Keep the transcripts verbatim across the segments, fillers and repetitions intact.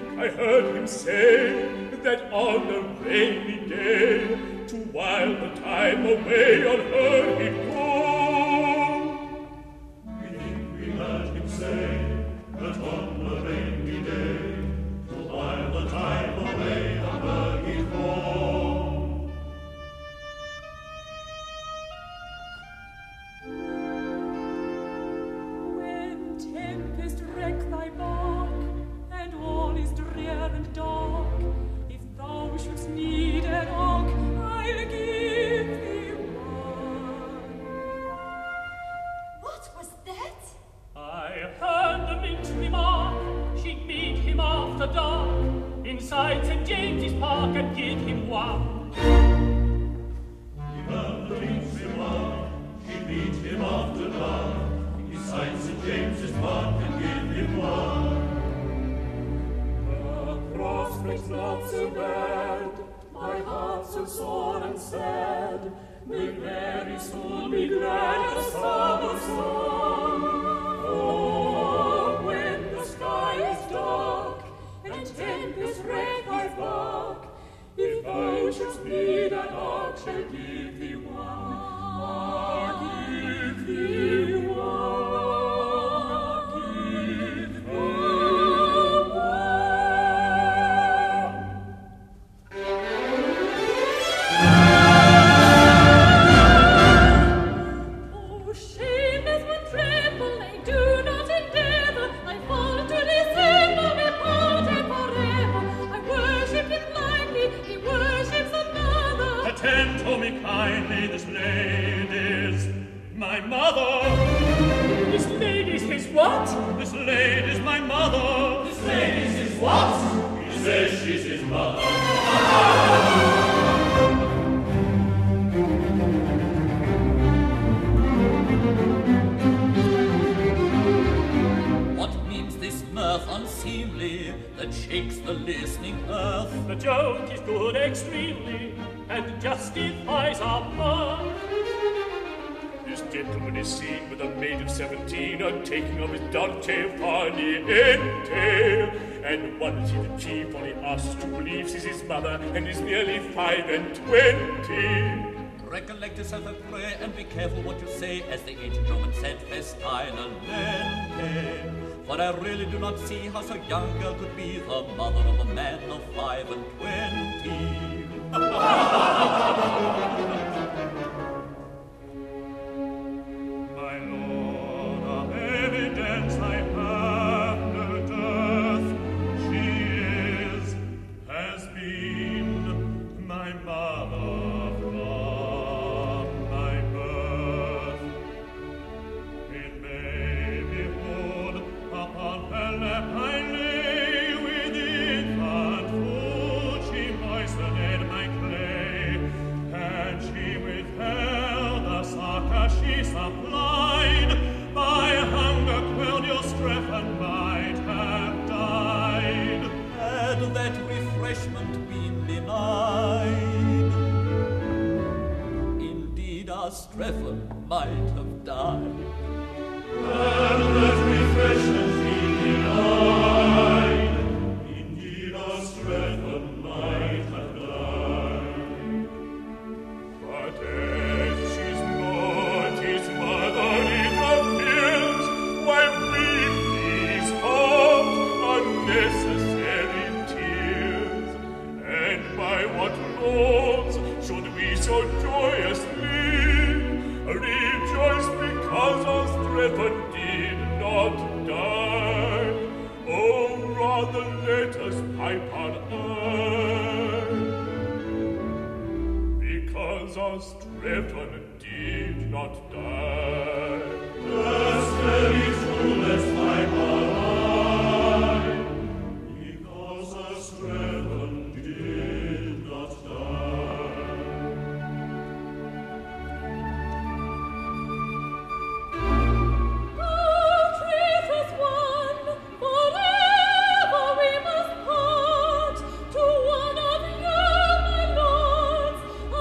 I heard him say that on a rainy day, to while the time away on her he'd go. We think we heard him say that on a rainy day, to while the time away on her he'd go. When tempest wreck thy bark, and all is drear and dark, if thou shouldst need an ark, I'll give thee one. What was that? I heard the mint remark, she'd meet him after dark, inside Saint James's Park, and give him one. He heard the mint remark, she'd meet him after dark, inside Saint James's Park, and give him one. Prospect's not so bad, my heart so sore and sad, may very soon be glad of summer song. Oh, when the sky is dark, and tempest wreck thy bark, if thou shouldst need an ark, shall give thee one, I'll give thee one. Kindly, this lady's my mother. This lady's his what? This lady's my mother. This lady's his what? He says she's his mother. What means this mirth unseemly that shakes the listening earth? The joke is good extremely, and justifies our mirth. This gentleman is seen with a maid of seventeen, a taking of his Dante far niente, and what is he the chief only asks to believe she's his mother, and is nearly five and twenty. Recollect yourself, I pray, and be careful what you say, as the ancient Roman said, festina lente. For I really do not see how so young a girl could be the mother of a man of five and twenty. My lord, of evidence I have no dearth. She is, has been, my mother from my birth. In babyhood, upon her lap I lay with infant food, she moistened my clay, and she withheld the succor she supplied. By hunger quelled your strength and might have died, Had that refreshment been denied, indeed our Strephon might have died. Had that refreshment been denied, indeed our Strephon might have died. But as she's not his mother, it appears, why weep these hot, unnecessary tears? And by what laws should we so joyously rejoice because our Strephon did not die? Oh, rather let us pipe on earth, because our Strephon did not die. That's very true, let's pipe on high, because our Strephon did not die. Oh, treasures one, forever we must part. To one of you, my lords, I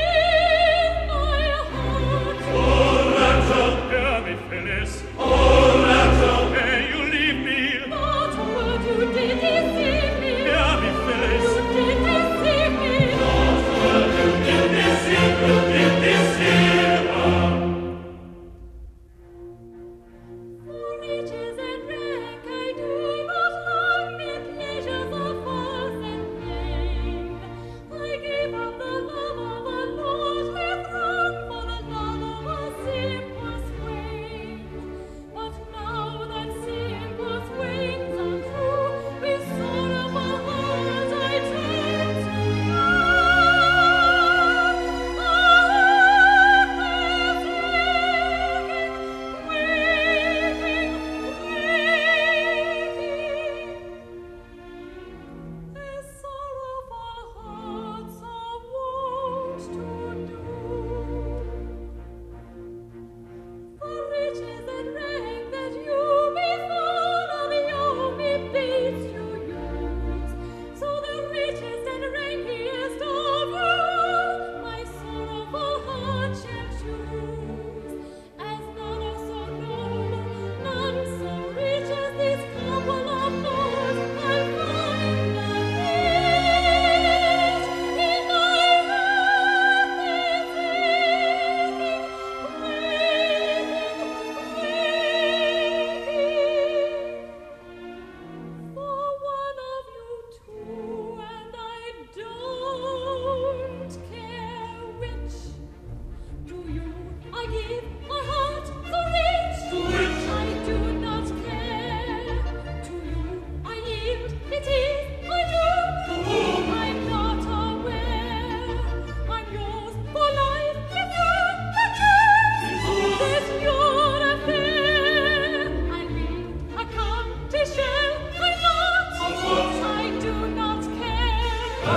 give my heart. Oh, let her hear me, Phyllis. Oh,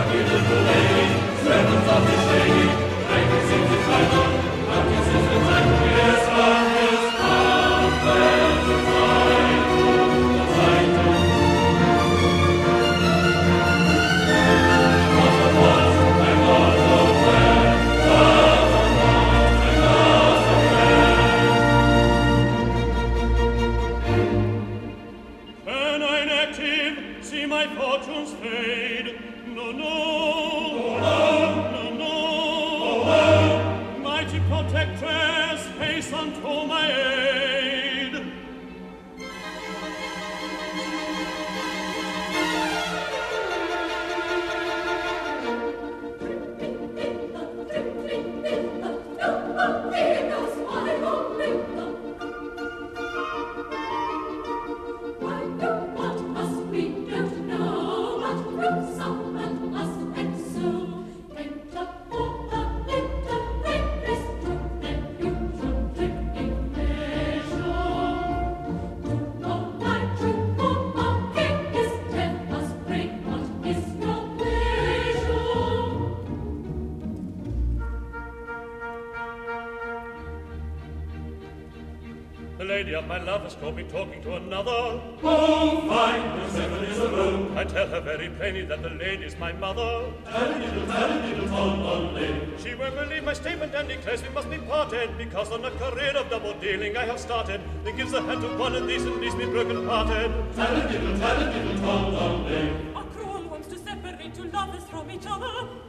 My love has caught me talking to another. Oh, fine, the seven is a room. I tell her very plainly that the lady's my mother. Tally-diddle, tally-diddle, toll-only. She won't believe my statement and declares we must be parted, because on a career of double-dealing I have started that gives a hand to one of these and leaves me broken-hearted. Tally-diddle, tally-diddle, toll-only. A cruel wants to separate two lovers from each other.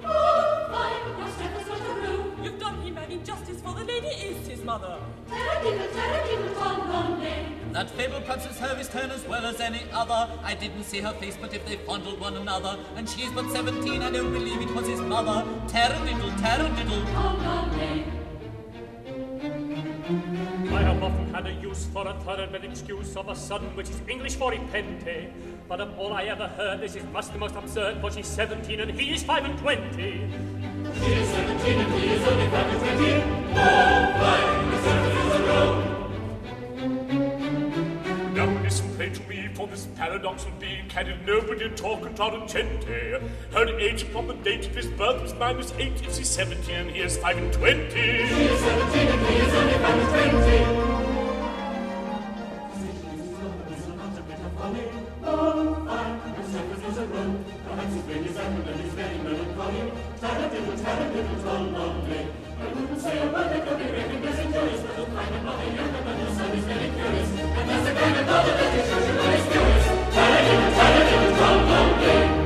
Oh, fine, your step is not a room. You've done him an injustice, for the lady is his mother. Tally-diddle, tally-diddle, toll-only. That fable punches her his turn as well as any other. I didn't see her face, but if they fondled one another, and she's but seventeen, I don't believe it was his mother. Taradiddle, taradiddle. Toll-only. I have often had a use for a thoroughbred excuse of a sudden, which is English for repente. But of all I ever heard, this is much the most absurd, for she's seventeen and he is five and twenty. She is seventeen and he is only five and twenty. Oh, fine, the seven is a room. Now listen, play to me, for this paradox would be, can it nobody talk contradicente? Her age upon the date of his birth was minus eight, if she's seventeen and he is five and twenty. She is seventeen and he is only five and twenty. Oh, fine, the seven is a room. Perhaps his brain is apple and he's very melancholy. Taradiddle, taradiddle, toll-only. I wouldn't say a word that could be reckoned as injurious, but you'll find a mother younger than your son is very curious. And that's the kind of mother that is usually spurious. Taradiddle, taradiddle, toll-only.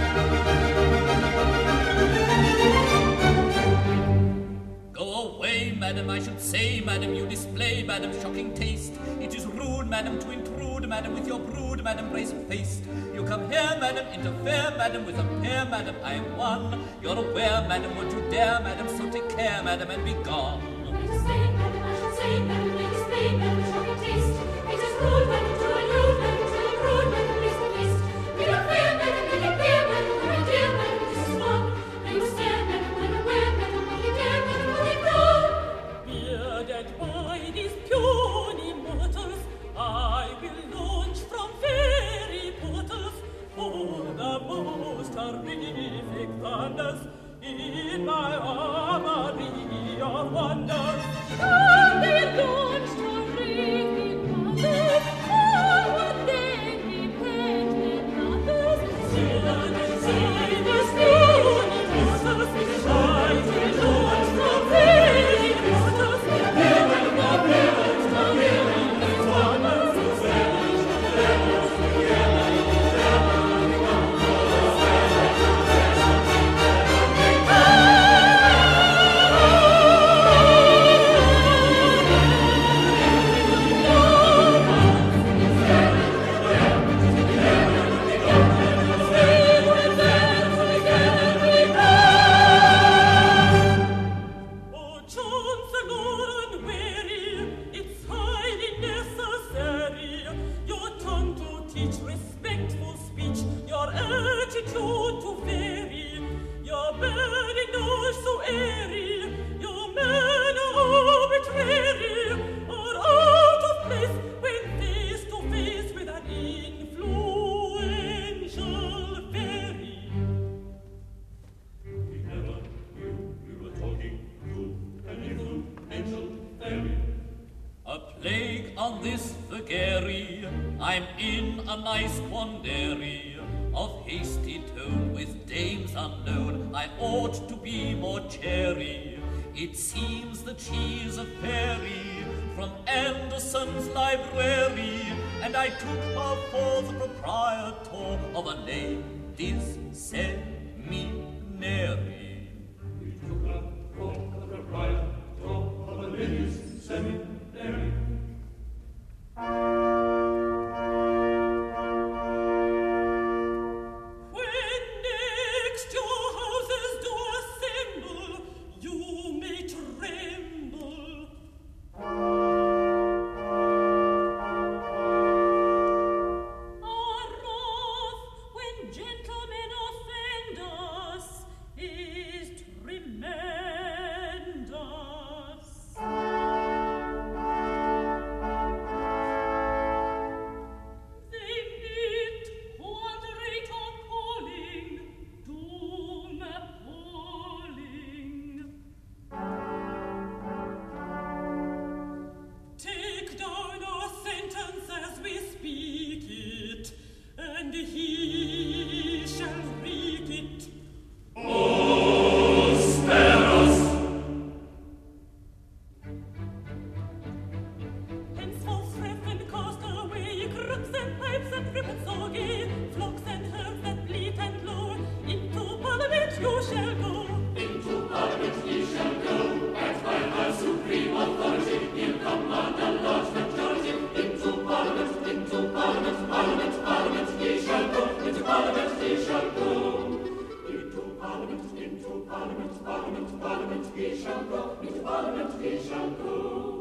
Go away, madam, I should say, madam, you display, madam, shocking taste. It is rude, madam, to intrude, madam, with your brood, madam, brazen-faced. You come here, madam, interfere, madam, with a pair, madam, I am one. You're aware, madam, what you dare, madam, so take care, madam, and be gone. It is vain, madam, I should say, madam, it is vain, madam, shocking taste. It is rude, madam, to allude, madam, to a brood, madam, brazen-faced. We don't fear, madam, we don't fear, madam, for my dear, madam, this is one. Now you stare, madam, when aware, madam, what you dare, madam, what you grow. Bearded by these puny mortals, I will launch from fairy portals for the most horrific thunders in my armory of wonders. I will launch horrific wonders, for what then repent their brothers. Bearded by these puny mortals, I will launch from fairy portals for the most horrific thunders. Oh, Chancellor unwary, it's highly necessary your tongue to teach respectful speech, your attitude to vary, your bearing not so airy, your manner arbitrary, are out of place when face to face with an influential fairy. I'm in a nice quandary of hasty tone with dames unknown. I ought to be more chary. It seems that she's a fairy from Anderson's library, and I took her for the proprietor of a ladies' seminary. We took her for the proprietor of a ladies' seminary. When next your houses do assemble, you may tremble. Our wrath, when gentlemen offend us, is tremendous. They meet quadrate appalling, doom appalling. Take down our sentence as we speak it, and he shall read it. Oh, spare us! Henceforth ref and cast away crooks and pipes and ribbons soggy, flocks and herds that bleat and low. Into Parliament you shall go. Into Parliament ye shall go, as by our supreme authority, he'll command a large majority. Into Parliament, into Parliament, Parliament, Parliament ye shall go, into Parliament ye shall go. Into Parliament, into Parliament, Parliament, Parliament ye shall go, into Parliament ye shall go.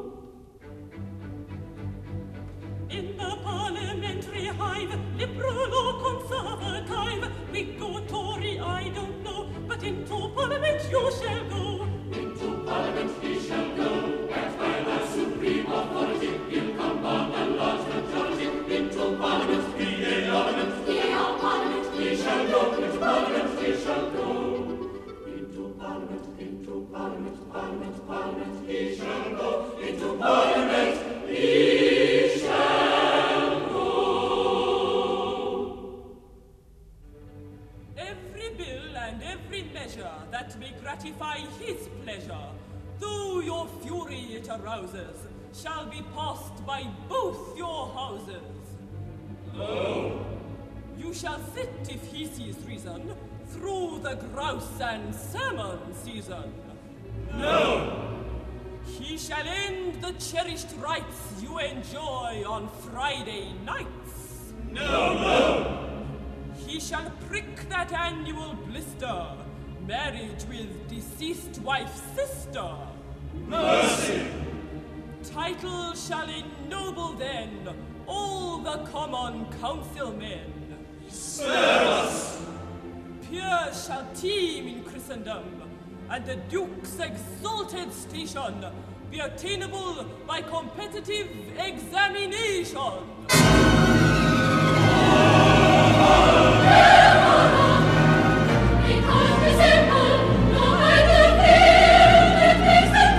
In the parliamentary hive, liberal or conservative, Whig or Tory, I don't know, but into Parliament you shall go. Into Parliament he shall go, as by our supreme authority, he'll command a large majority. Into Parliament, P A Parliament, P A Parliament, he shall go, into Parliament he shall go. Into Parliament, into Parliament, Parliament, Parliament he shall go, into Parliament he shall go. Every bill and every measure that may gratify his pleasure, though your fury it arouses, shall be passed by both your houses. No. You shall sit, if he sees reason, through the grouse and salmon season. No. He shall end the cherished rights you enjoy on Friday nights. No, no. He shall prick that annual blister, marriage with deceased wife's sister. Mercy. Title shall ennoble then all the common councilmen. Spare us. Peers shall teem in Christendom, and the Duke's exalted station be attainable by competitive examination. Because we simple, no idle fear, it makes them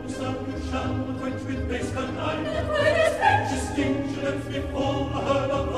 Distinction before the herd of